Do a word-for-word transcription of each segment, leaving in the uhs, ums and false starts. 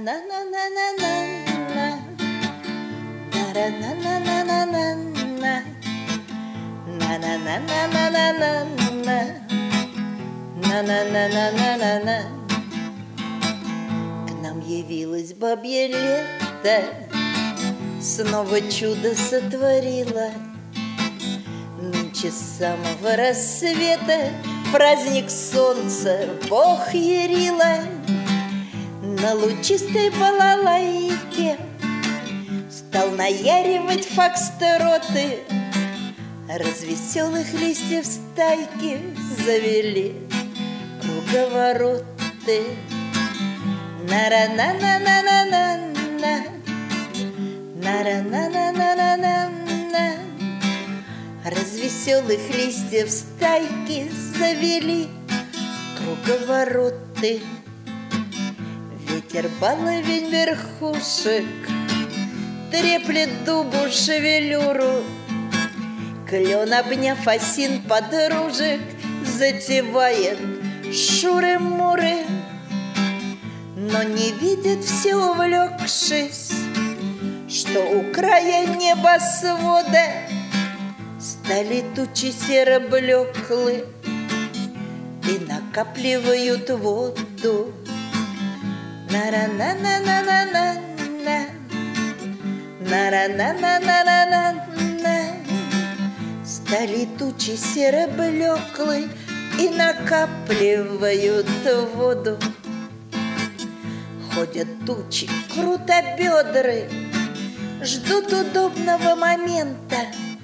На-на-на-на-на-на-на. На-на-на-на-на-на-на. На-на-на-на-на-на-на. На-на-на-на-на-на-на. К нам явилось бабье лето, снова чудо сотворила. Нынче с самого рассвета праздник солнца Бог ярила. На лучистой балалайке стал наяривать фокстроты. Развеселых листьев стайки завели круговороты. На-ра-на-на-на-на-на-на. На-ра-на-на-на-на-на-на. Развеселых листьев стайки завели круговороты. Ветер баловень верхушек треплет дубу шевелюру. Клен, обняв осин подружек, затевает шуры-муры. Но не видят все, увлекшись, что у края небосвода стали тучи серо-блеклы и накапливают воду. На-ра-на-на-на-на-на-на. На-ра-на-на-на-на-на-на. Стали тучи серо-блеклы и накапливают воду. Ходят тучи крутобедры, ждут удобного момента.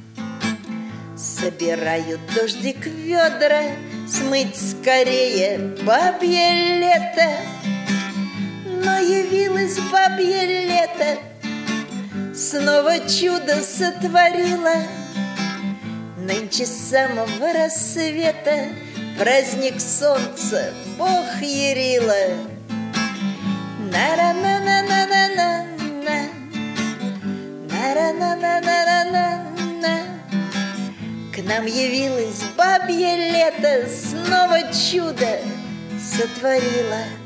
Собирают дождик ведра, смыть скорее бабье лето. Но явилось бабье лето, снова чудо сотворила. Нынче с самого рассвета праздник солнца Бог ярила. На-ра-на-на-на-на-на-на. На-ра-на-на-на-на-на. К нам явилось бабье лето, снова чудо сотворила.